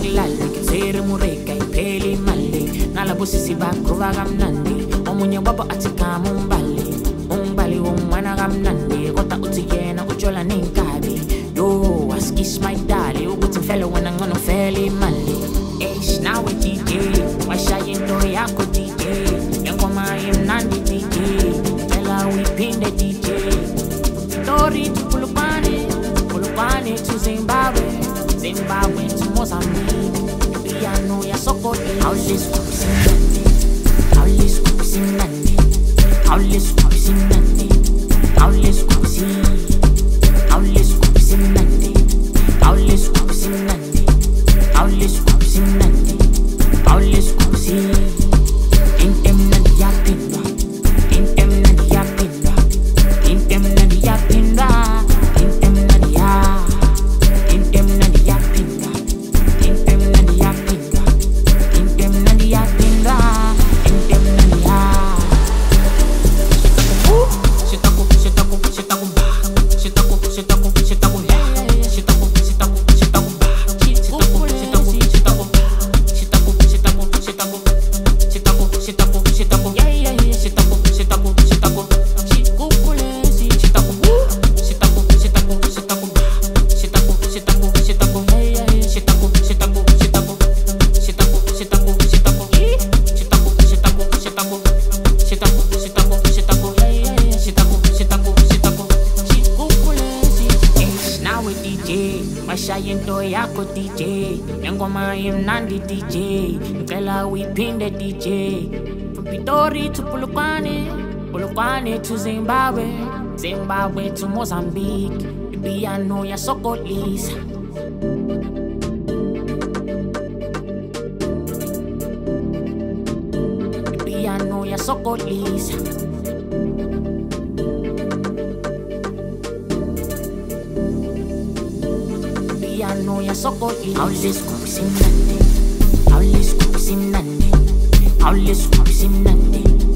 kulali ngizere mureka iphele imali nalabo sisi bagrova kamnandi omunye wabo athi kama umbali womwana kamnandi kodwa uthi yena utshola nenkabi yo askish my dali ukuthi mfele wena ngcono fele imali eish nawe DJ washaya into yakho DJ ngoma imnandi DJ phela uyiphinde DJ story Polokwane to Zimbabwe to Mozambique piano ya sokoti howlis kusinande howlis kusinande howlis kusinande howlis kusinande howlis kusinande howlis kusinande howlis kusinande howlis kusinande intemnandi yapinda intemnandi yapinda intemnandi yapinda Shayento yako DJ ngoma imnandi DJ ngela uyiphinde DJ from Pitori to Polokwane to Zimbabwe to Mozambique piano ya sokolisa piano ya sokolisa piano ya sokolisa howlis kusinande howlis kusinande howlis kusinande